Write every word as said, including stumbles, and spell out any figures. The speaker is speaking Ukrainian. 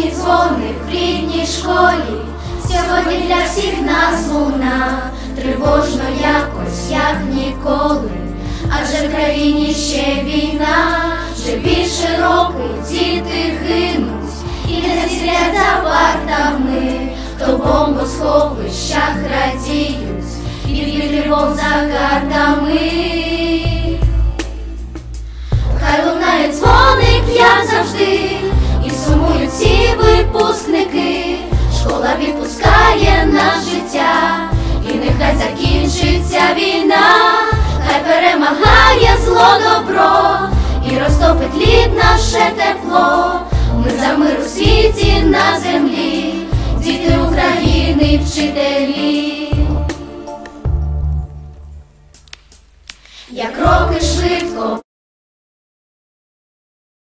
Останній дзвоник в рідній школі, сьогодні для всіх нас луна, тривожно якось, як ніколи, адже в країні ще війна, вже більше років діти гинуть і не сидять за партами, то в бомбосховищах радіють і б'ють тривог за картами. Хай лунає дзвоник, як завжди, і сумують всі випускники. Школа відпускає нас життя, і нехай закінчиться війна, хай перемагає зло добро, і розтопить лід наше тепло. Ми за мир у світі на землі, діти України, вчителі. Як роки швидко